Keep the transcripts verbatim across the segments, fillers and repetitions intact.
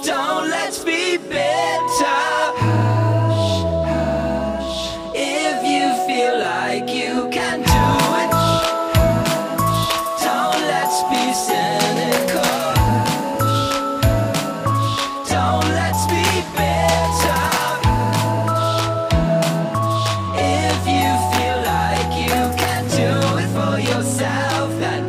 Don't let's be bitter. Hush, hush. If you feel like you can do it, hush. Don't let's be cynical. Hush, don't let's be bitter. Hush, if you feel like you can do it for yourself, then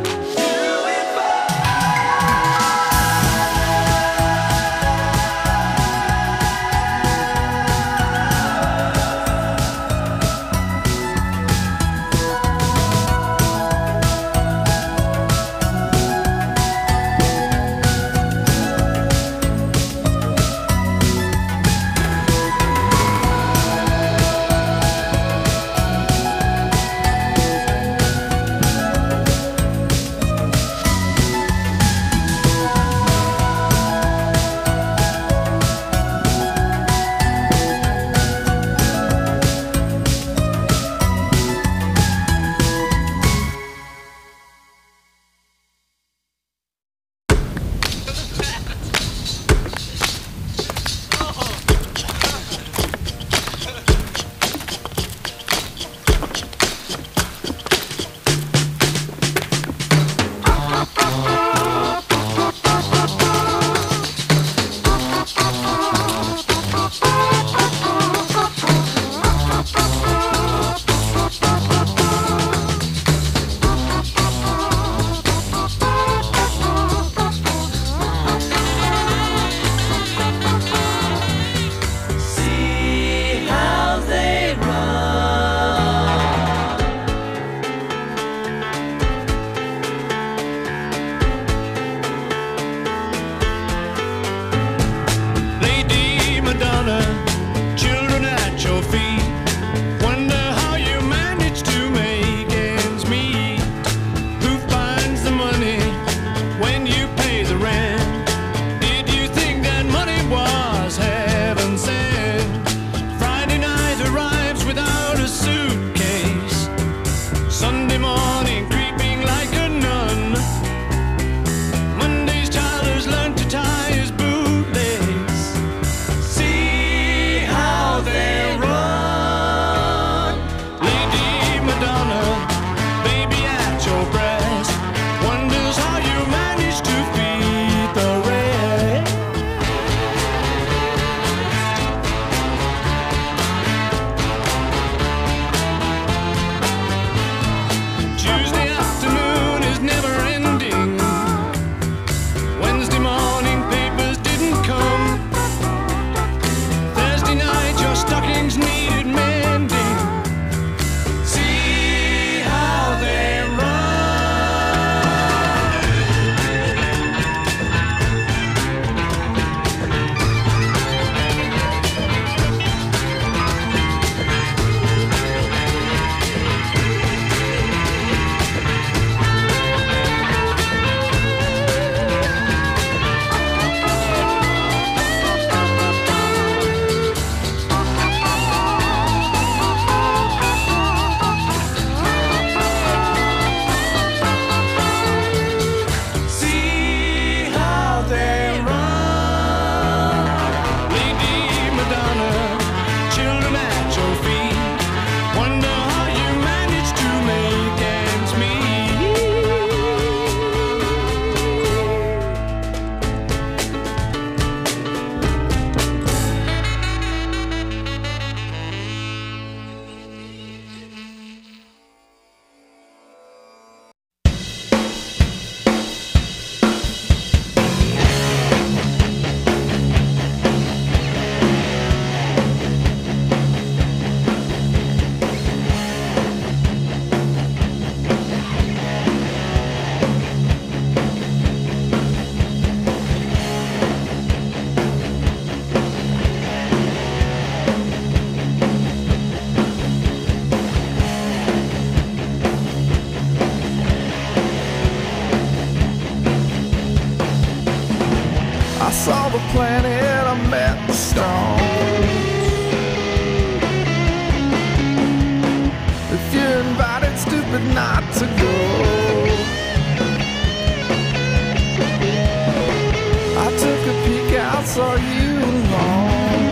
saw the planet, I met the stones. If you're invited, stupid not to go. I took a peek out I saw you alone.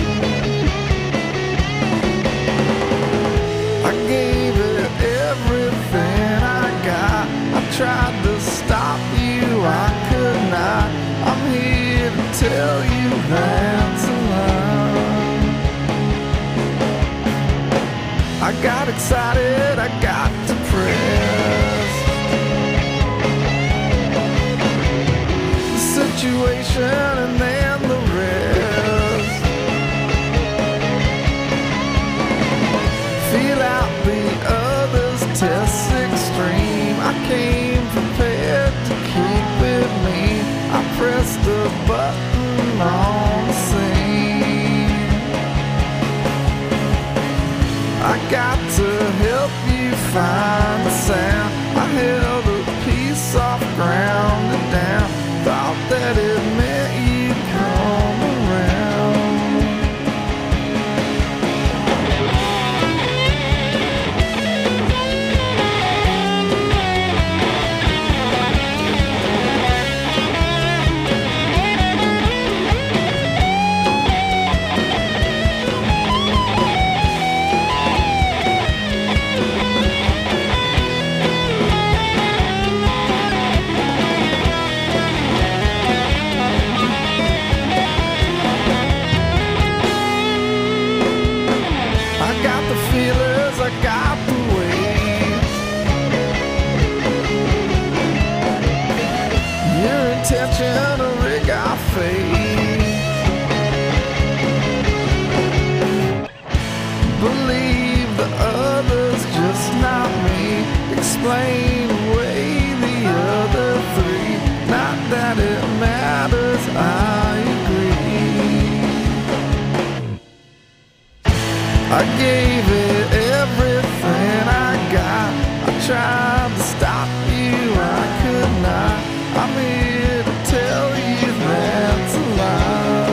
I gave it everything I got. I tried to stop you, I could not. I'm here to tell you that's a lie. I got excited, I got depressed. The situation and then the rest. Feel out the others, test extreme. I came prepared to keep with me. I pressed the button on the scene. I got to help you find the sound. I held a piece off, grounded down. Thought that it meant you'd come around. I got the weight. Your intention to rig our fate. Believe the others, just not me. Explain away the other three. Not that it matters, I agree. I gave it everything I got. I tried to stop you, I could not. I'm here to tell you that's a lie.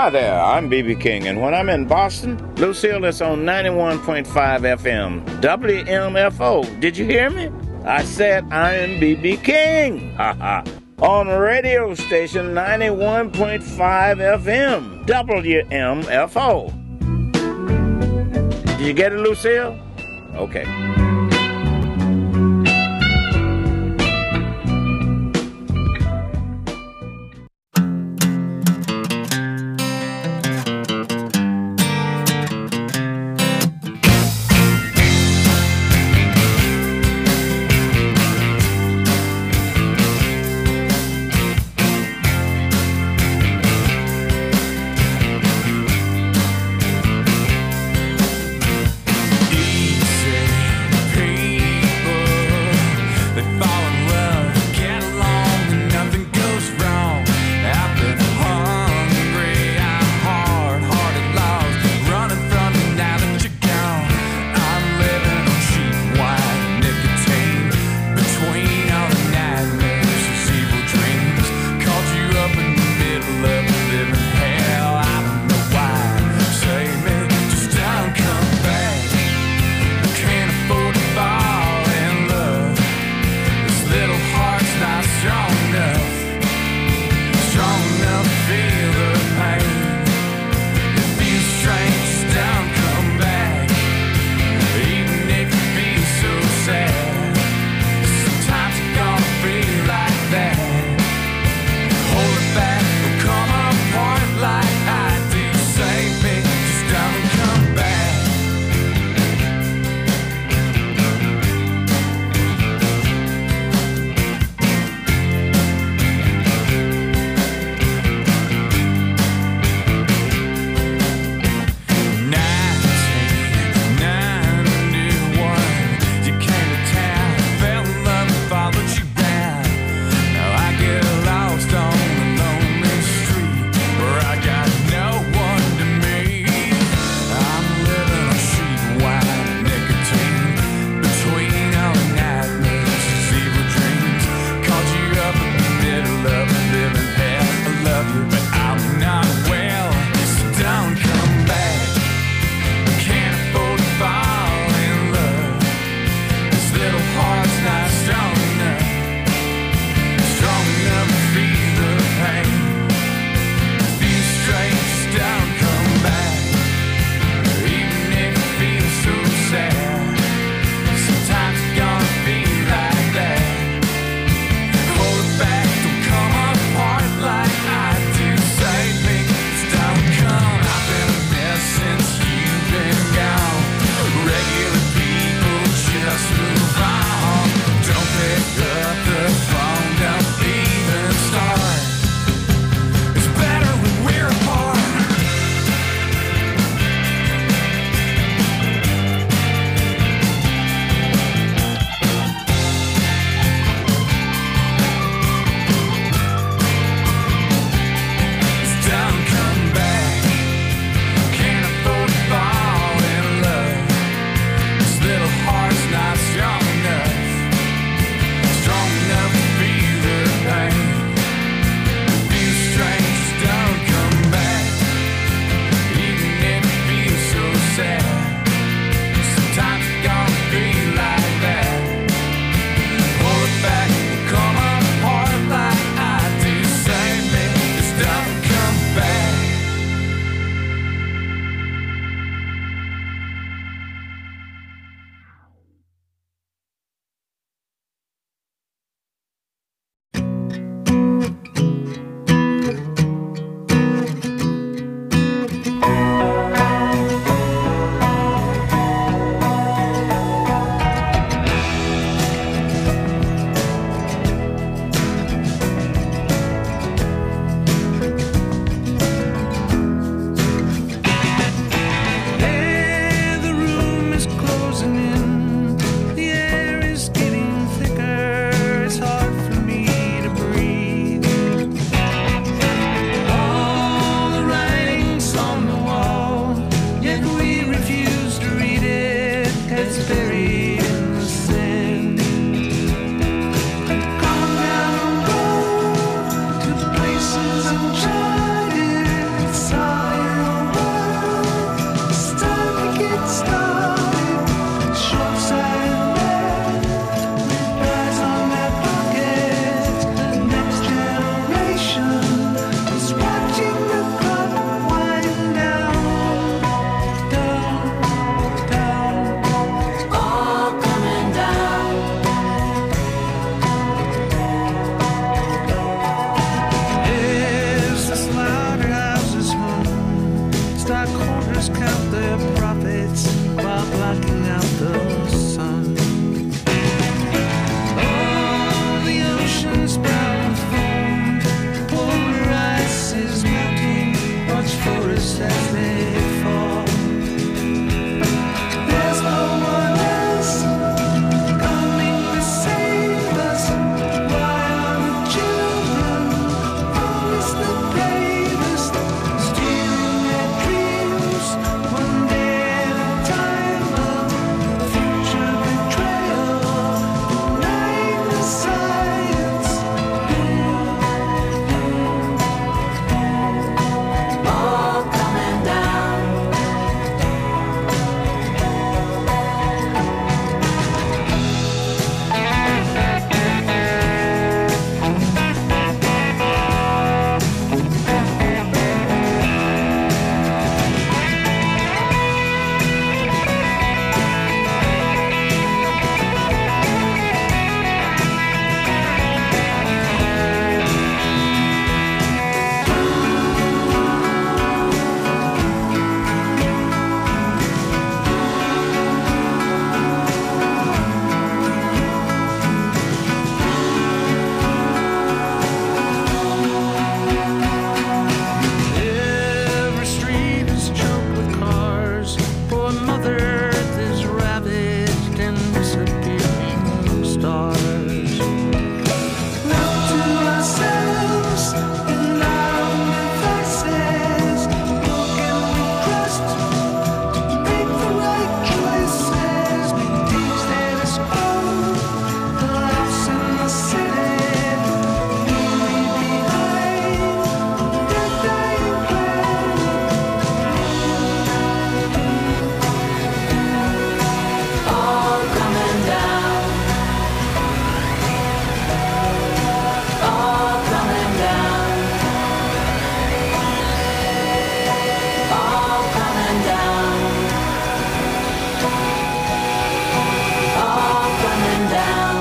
Hi there, I'm B B King, and when I'm in Boston, Lucille is on ninety-one point five F M, W M F O. Did you hear me? I said I'm B B King. Ha ha. On radio station ninety-one point five F M, W M F O. Did you get it, Lucille? Okay. Easy. stockholders count their profits while blocking out the sun. Oh, the ocean's brown with foam, polar ice is melting, watch forests as they fall. There's no one else coming to save us. Why are the children always the bravest, stealing their dreams one day at a time? A future betrayal, denying the science. All coming down. Every street is choked with cars. Poor Mother Earth is ravaged and disappearing stars. Left to ourselves in our own devices, broken we trust to make the right choices. Make the status quo, collapse in the city, leave behind their dying All coming down. All coming down. All coming down. All coming down.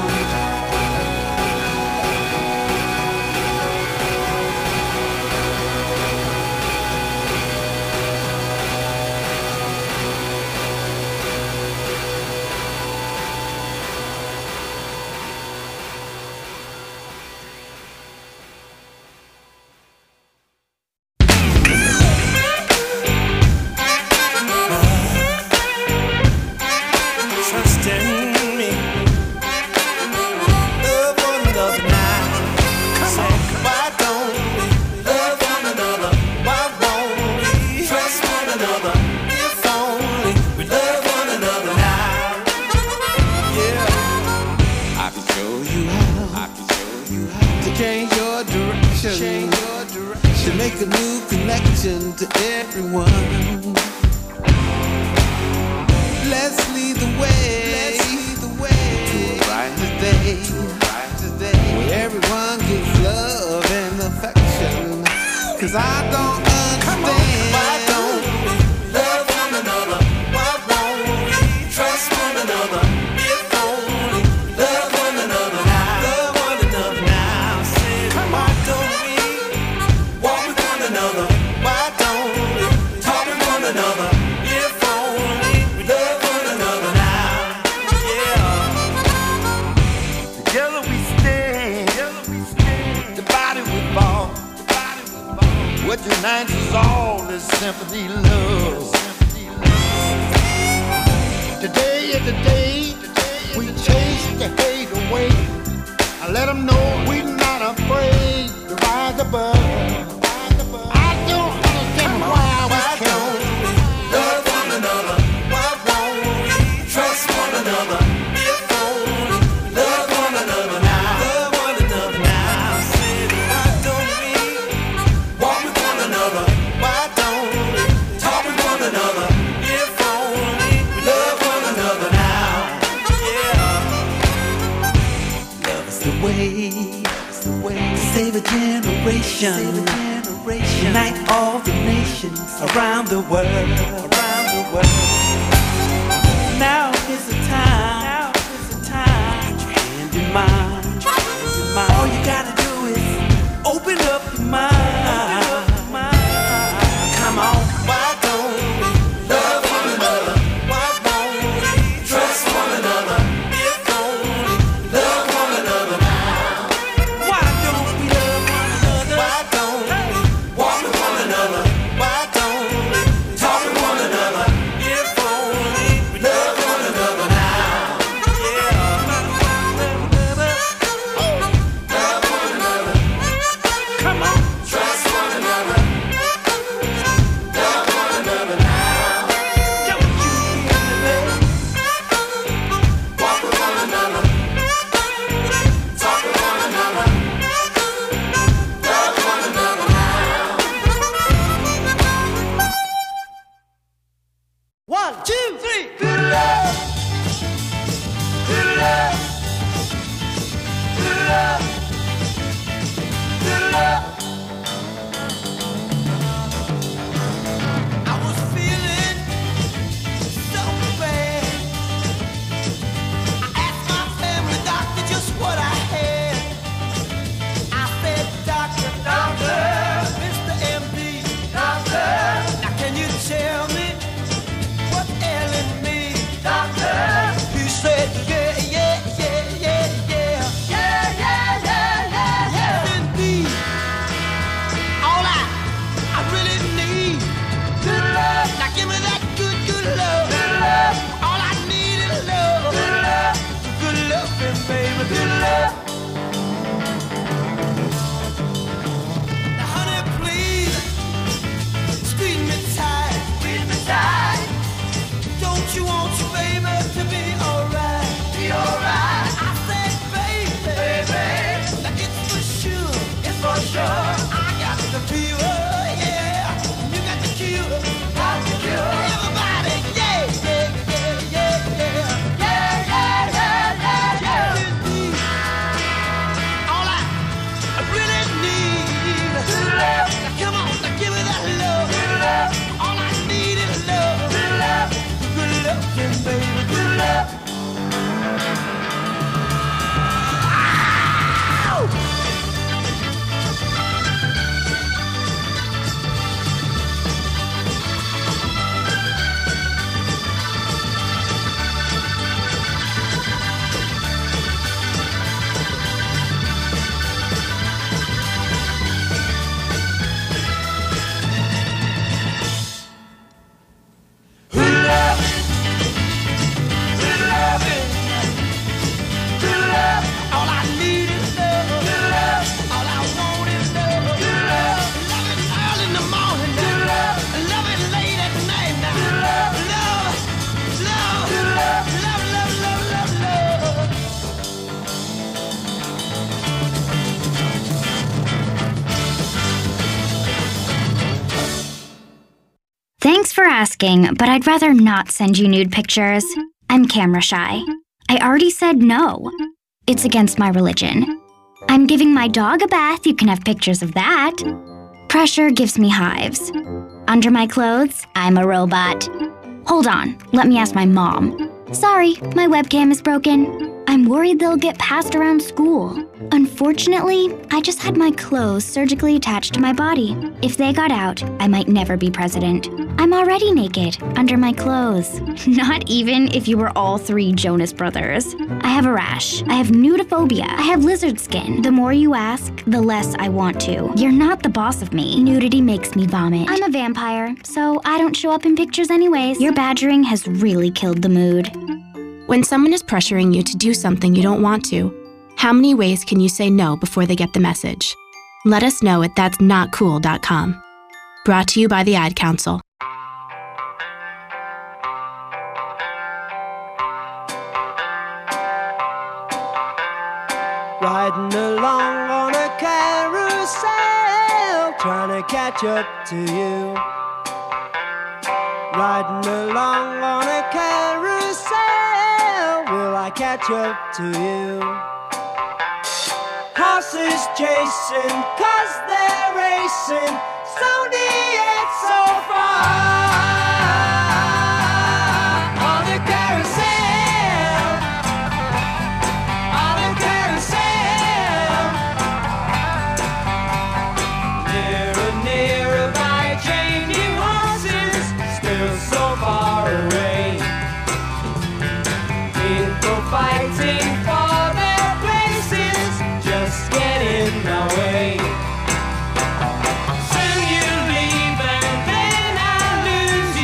Trust in me. Love one another now. Come on, why don't we love one another? Why won't we trust one another? If only we love one another now. Yeah, I can show you how. I can show you how to change your direction. Change your direction. To make a new connection to everyone. Let's lead the way, Let's lead the way to a brighter day, to a brighter day where everyone gives love and affection. Cause I don't understand. Why don't we love one another? Why won't we trust one another? If only love one another now. Love one another now. Say, why don't we walk with one another? Why don't we talk with one another? If only we love one another now. Yeah. Together we stand. Together we stand. Divided we fall. Divided we fall. What unites us all is sympathy, love. Today is the day we chase the hate away. I let them know we're not afraid to rise above. I don't understand why we can't love one another. Why won't we trust one another? If only love one another now. Love one another now. Say, why don't we walk with one another? Why don't we talk with one another? If only we love one another now. Yeah. Love is the way. It's the way to save a generation. Save a generation. Unite all the nations around the world. Around the world. Now is the time. Now is the time. Put your hand in mine. All you gotta do is open up your mind. Come on. Why don't Won't you, won't you, baby, to be alright? Be alright. I said, baby, baby, like it's for sure, it's for sure. I got the fever, yeah. You got the cure, got the cure. Everybody, yeah, yeah, yeah, yeah, yeah, yeah, yeah, yeah, yeah, yeah. All I, I really need is love. Now come on, now give me that love. Love. All I need is love. Love. Good loving, baby, good love. Thanks for asking, but I'd rather not send you nude pictures. I'm camera shy. I already said no. It's against my religion. I'm giving my dog a bath, you can have pictures of that. Pressure gives me hives. Under my clothes, I'm a robot. Hold on, let me ask my mom. Sorry, my webcam is broken. I'm worried they'll get passed around school. Unfortunately, I just had my clothes surgically attached to my body. If they got out, I might never be president. I'm already naked, under my clothes. Not even if you were all three Jonas Brothers. I have a rash. I have nudophobia. I have lizard skin. The more you ask, the less I want to. You're not the boss of me. Nudity makes me vomit. I'm a vampire, so I don't show up in pictures anyways. Your badgering has really killed the mood. When someone is pressuring you to do something you don't want to, how many ways can you say no before they get the message? Let us know at that's not cool dot com. Brought to you by the Ad Council. Riding along on a carousel, trying to catch up to you. Riding along on a carousel, will I catch up to you? Horses chasing, cause they're racing, so near, so far. On the carousel, on the carousel. Nearer, nearer by changing horses, still so far away. People fighting for their places, just get in my way. Soon you leave and then I'll lose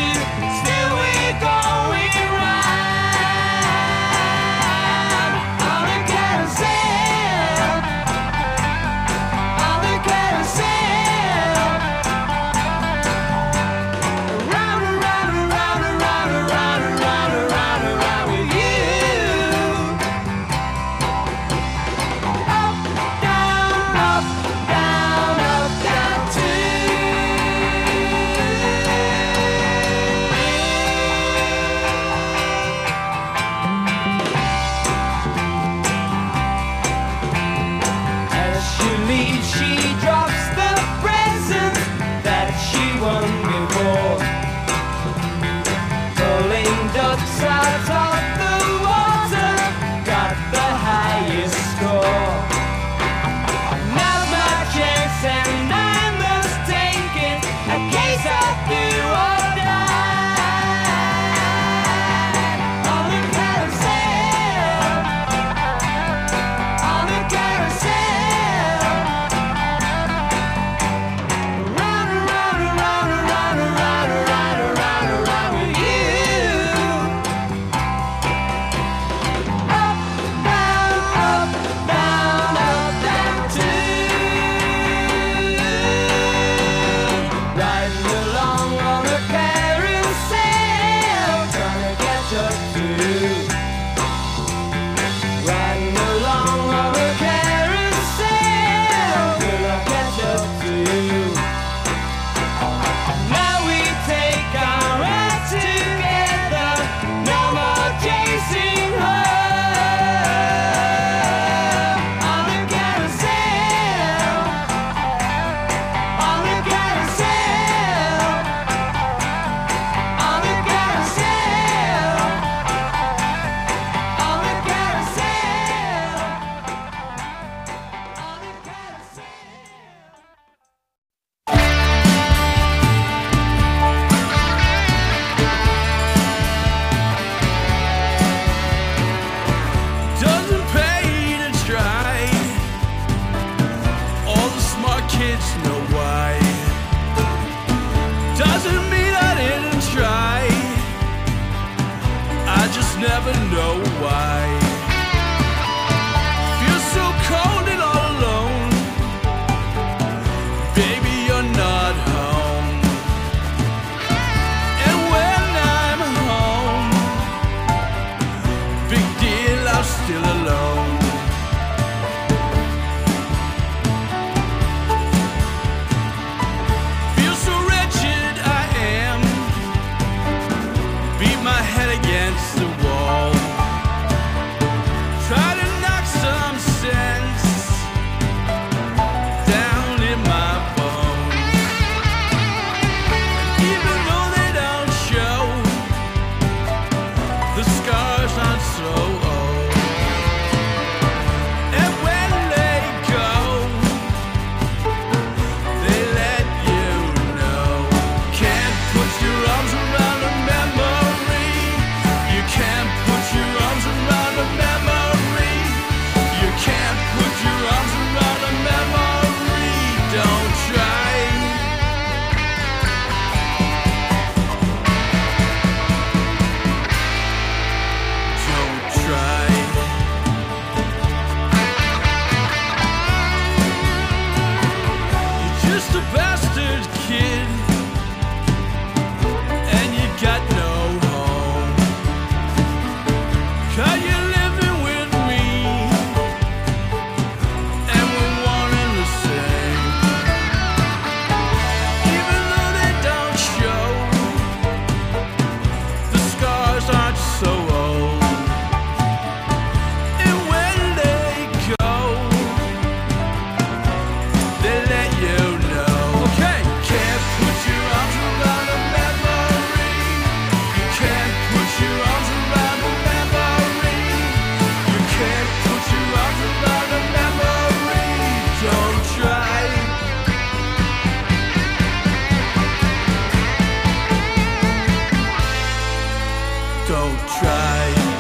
Don't try.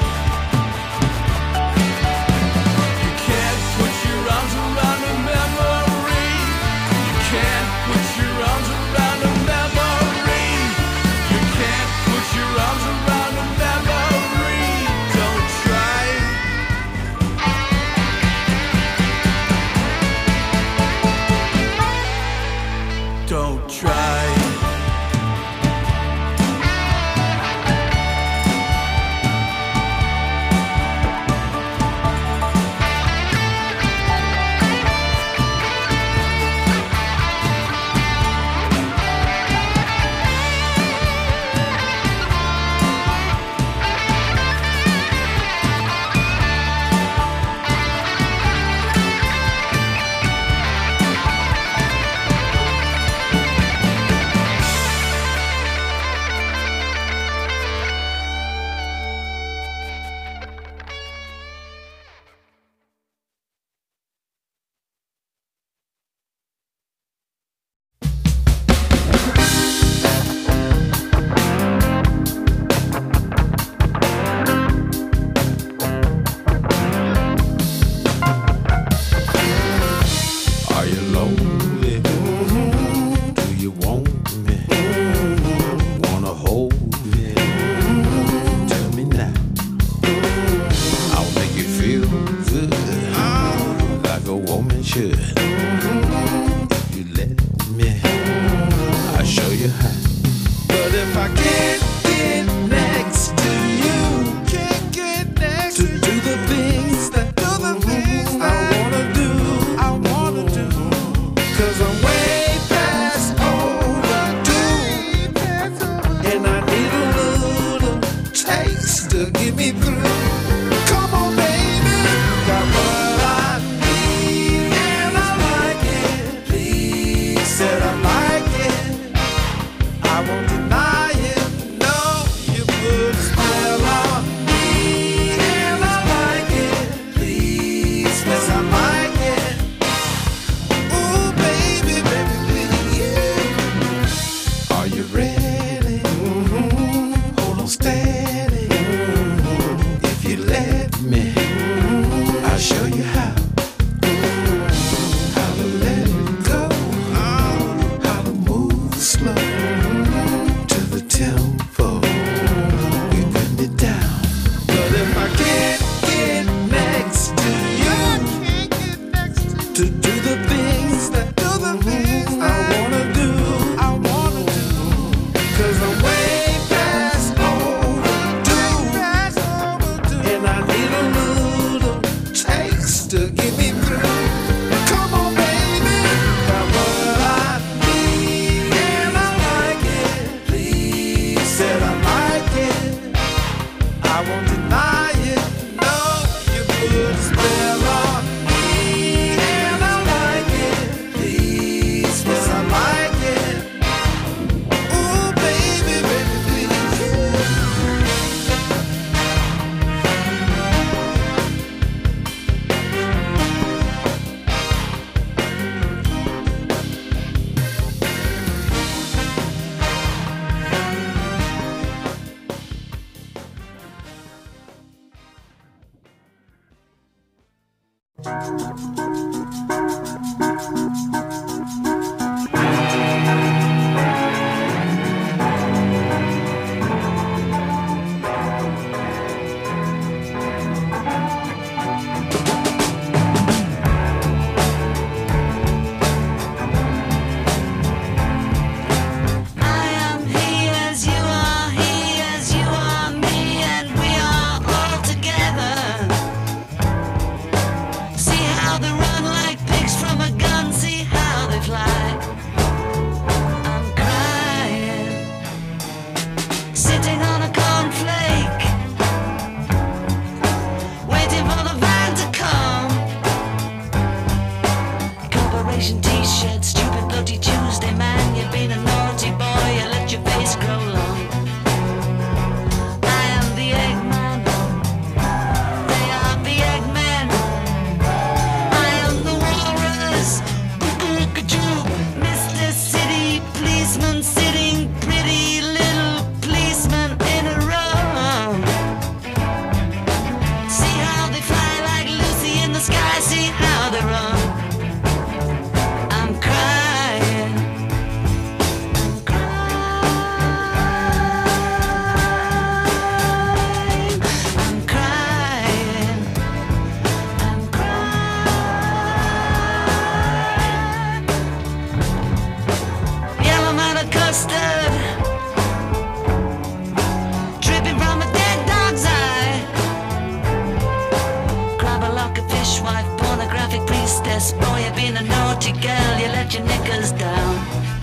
You can't put your arms around a memory. You can't put your arms around a memory. You can't put your arms around a memory. Don't try. Don't try. Are you lonely? Do you want me? Wanna hold me? Tell me now. I'll make you feel good, like a woman should. If you let me, I'll show you how. But if I can't get next to you, can't get next to do the things that do the things I wanna do, I wanna do. Cause I'm way past overdue, and I need a little taste to get me through. Come on, baby, got what I need, and I like it. Please, said I like it. I won't deny it. No, you put a spell on me, and I like it. Please, yes, I like it. Ooh, baby, baby, please. Are you ready? Hold on steady. If you let me, I'll show you how. How to let it go. How to move slow to the tempo. We bend it down. But if I can't get next to you, to do the things that do the things I wanna do, I wanna do. Cause I'm way past overdue, and I need a little taste to get me through. Come on, baby, got what I need, and I like it. Please, said I like it. I won't deny it. No, you put a spell on me, and I like it. Please, yes, I like it. Ooh, baby, baby, please. I am he as you are, he as you are me, and we are all together. See how the mess. Boy, you've been a naughty girl, you let your knickers down.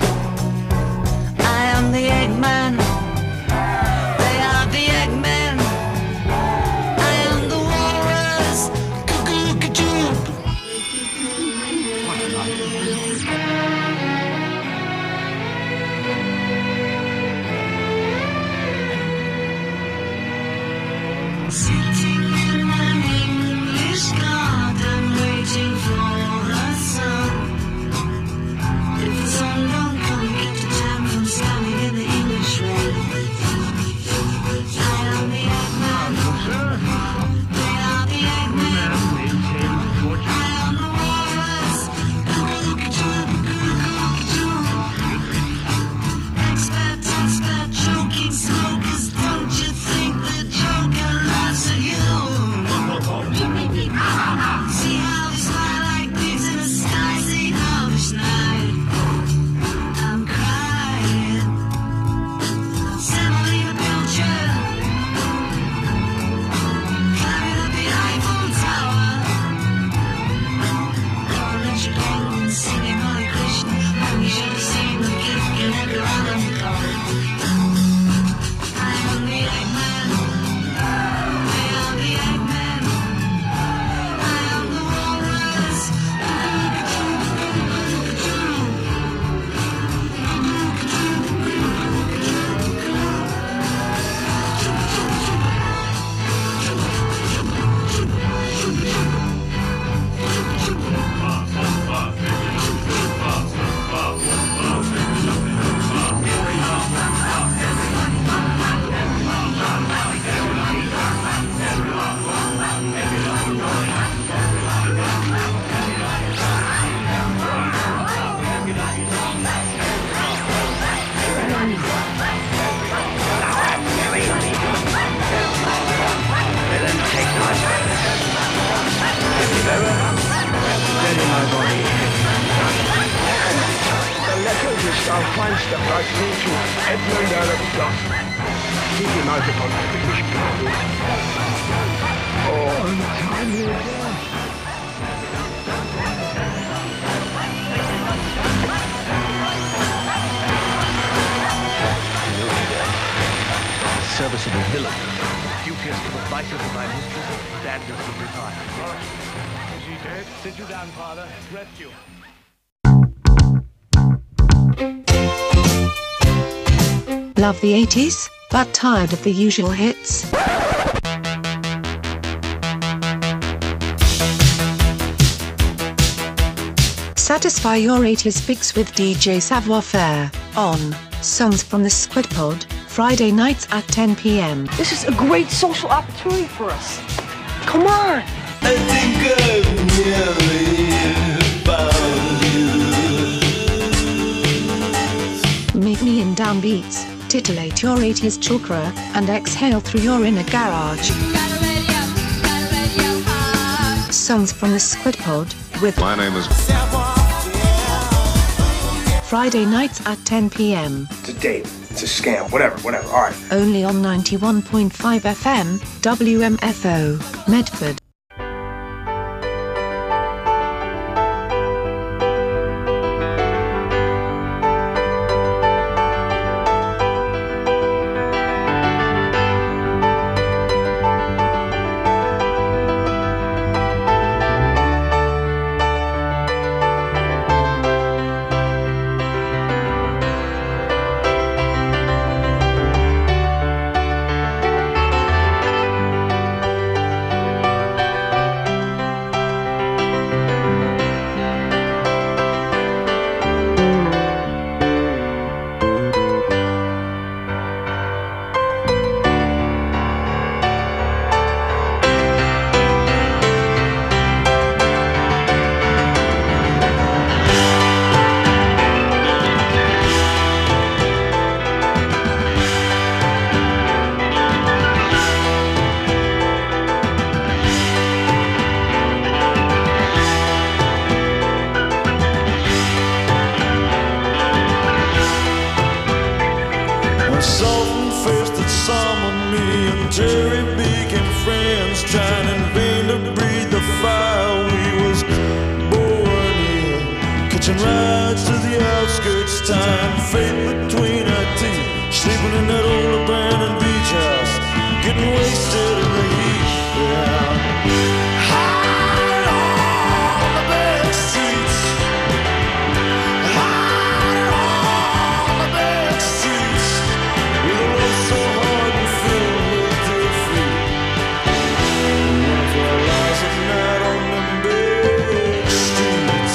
I am the Eggman. They are the Eggmen. I am the walrus. Cuckoo-cuckoo. Sitting in an English garden, waiting for the sun. If the sun don't come, you get the time from standing in the English rain. I am the Eggman. They are the Eggmen. I am the walrus. Expert, expert, choking smokers. Don't you think the Joker laughs at you? See how they smile like pigs in a sky English night. I'm crying. Semolina Pilcher. Climbing up the Eiffel Tower. Don't let your penguins singing Hare Krishna. You should have seen the gift get around the cover. I am the Eggman. They are the Eggmen. I am the walrus. The letters which thou find'st that write me to Edmund Earl of Gloucester. Keep him out upon the British ground. Oh, untimely death. Serviceable villain. Duteous to the vices of my mistress, standards of desire. Is he dead? Sit you down, father. Rest you. Love the eighties, but tired of the usual hits? Satisfy your eighties fix with D J Savoir Faire on Songs from the Squid Pod, Friday nights at ten p m. This is a great social opportunity for us. Come on! I think I've nearly found you. Meet me in downbeats, titillate your eighties chakra, and exhale through your inner garage. Songs from the Squid Pod, with My name is Friday nights at ten p m. It's a date. It's a scam. Whatever, whatever. All right. Only on ninety-one point five F M, W M F O, Medford. rides to the outskirts, tying fate between our teeth, sleeping in that old abandoned beach house, getting wasted in the heat. Yeah. High on the back streets, high on the back streets, with a love so hard and filled with their feet. One of our lies at night on them back streets.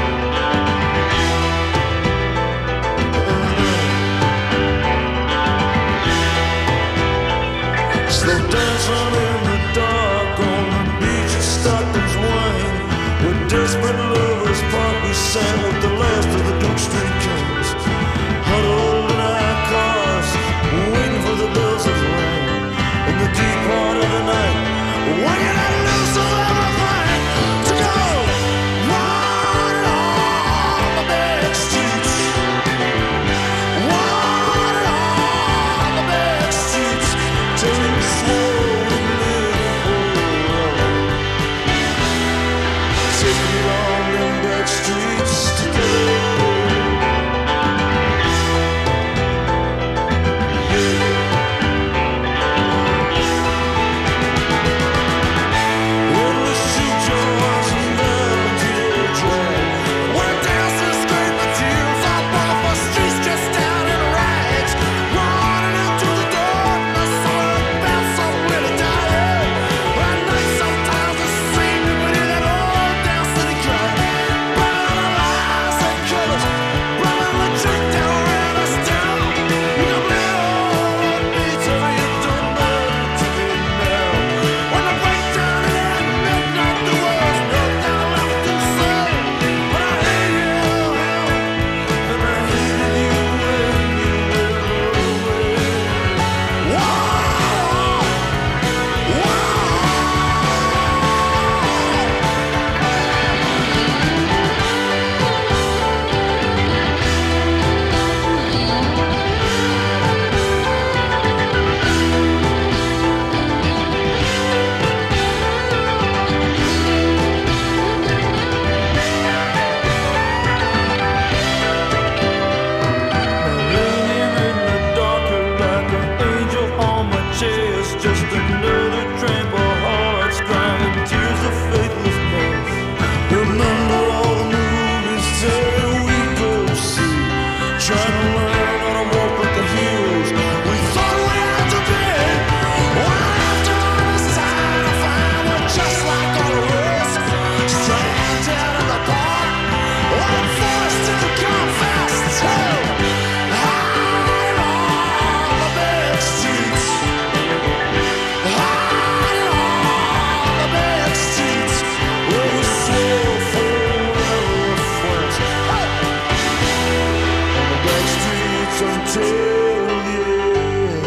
Slow dancing in the dark on the beach at Stockton's Wine, where desperate lovers part we sang with the last of the Duke Street Kings, huddled in our cars, waiting for the bells of rain in the deep part of the night, waiting to lose of everything to go right on the back streets, right on the back streets, till we swore we'd live forever. Take me on them back streets today. Endless shoot your arms and down to their drag. We're dancing straight with tears up off our streets, just down in rags, running into the darkness, all about some really dying. At night sometimes it seems we would hear that old down city cry, burning the lies and colors, burning the drink down, ran us down. You can blame all on me till you don't matter to me now. When the breakdown hit at midnight, there was nothing left to say. But I hated him, and I hated you when you went away. Whoa, laying in the dark like an angel on my chest, just another tramp of hearts crying tears of faithlessness. Remember all the movies that we go see, trying to learn how to walk with the heroes we thought we had to be. One after all this time to find we're just like all the rest, stranded in the park, one forced to come fast too. High on the back streets, high on the back streets, where we swore forever we're friends. Hey! On the back streets until the end.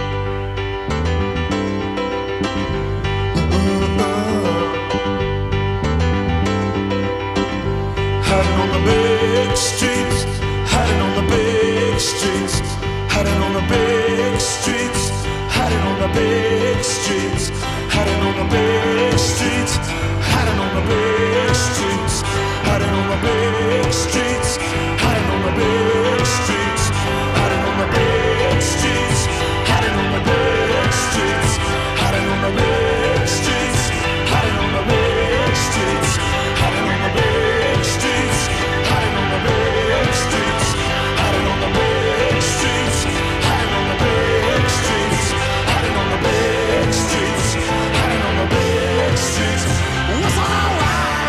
Hiding on the big streets, hiding on the big streets, hiding on the big streets, hiding on the big streets, hiding on the big streets, hiding on the big streets, hiding on the big streets, hiding on the big streets, hiding on the big streets, hiding on the big streets, hiding on the big streets, hiding on the big streets, hiding on the big streets, hiding on the big streets, hiding on the big streets, hiding on the big streets, hiding on the big streets, hiding on the big streets. Was alright.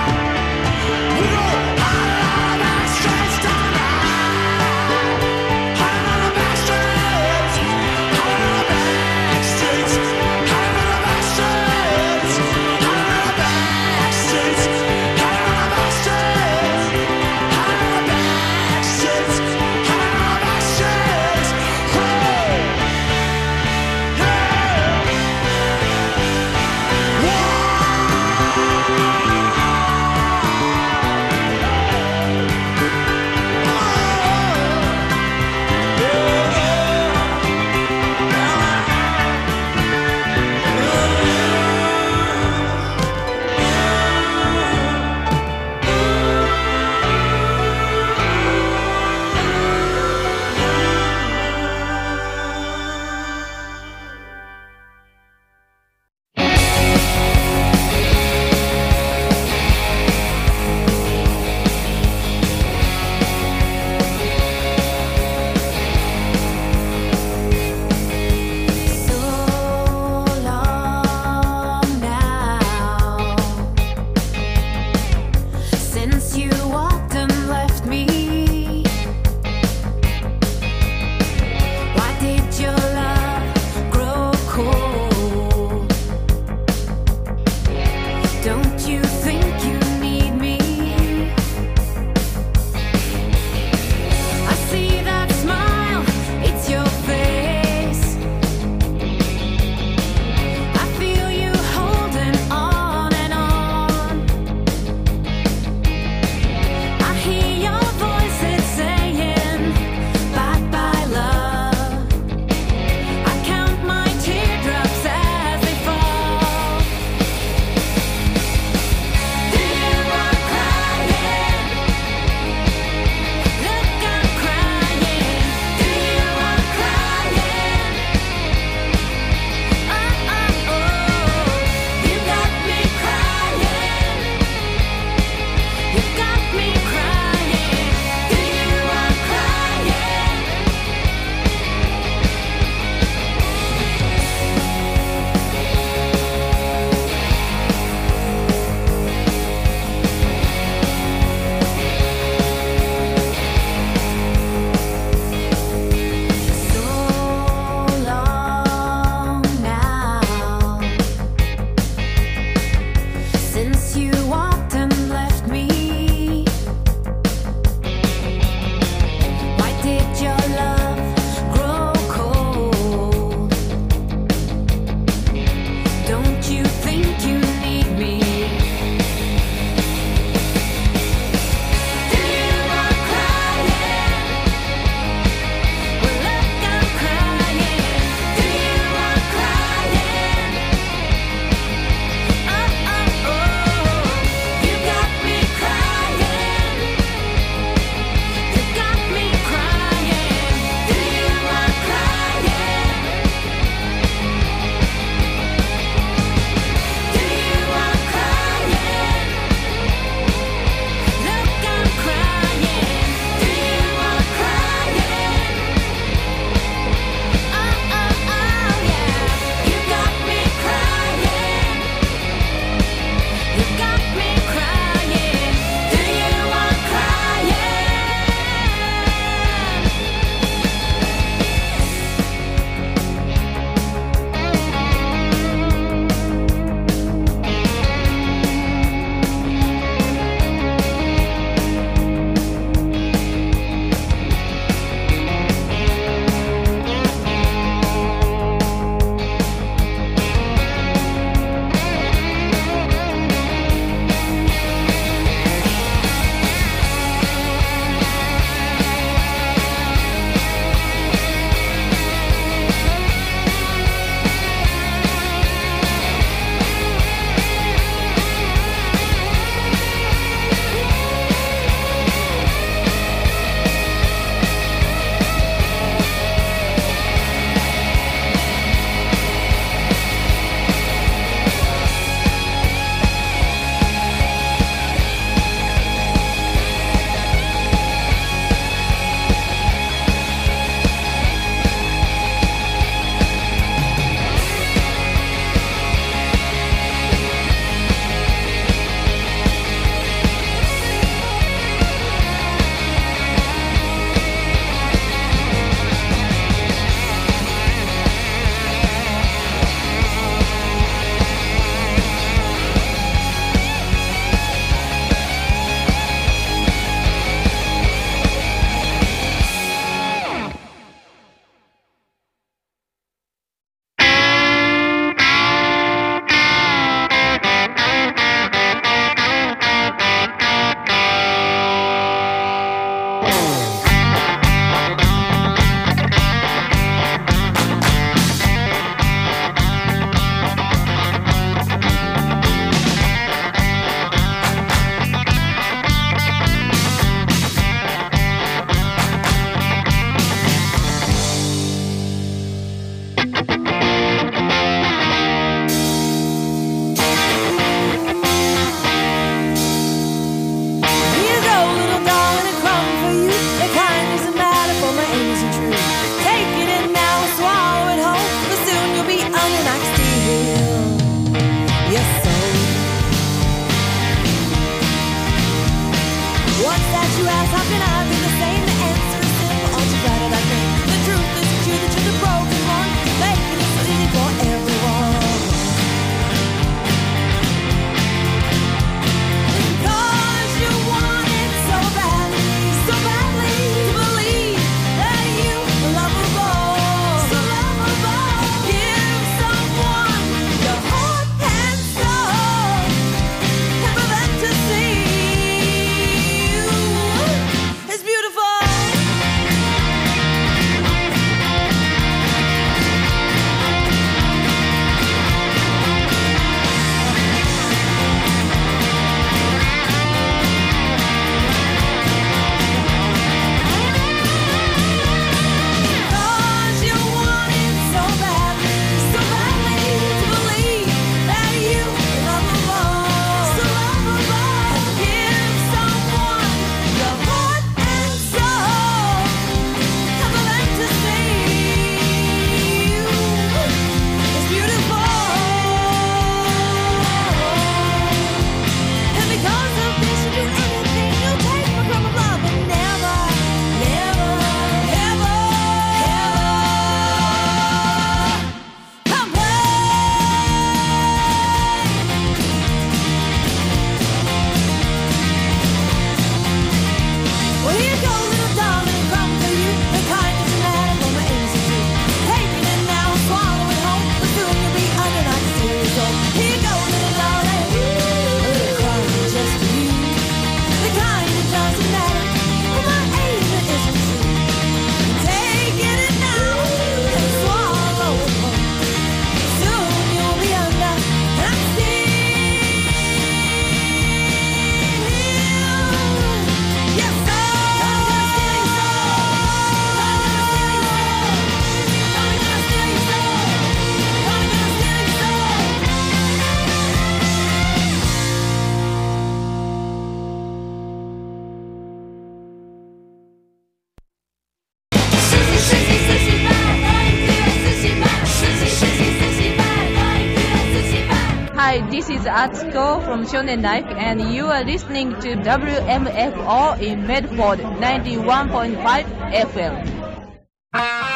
Atsuko from Shonen Life, and you are listening to W M F O in Medford ninety-one point five F M.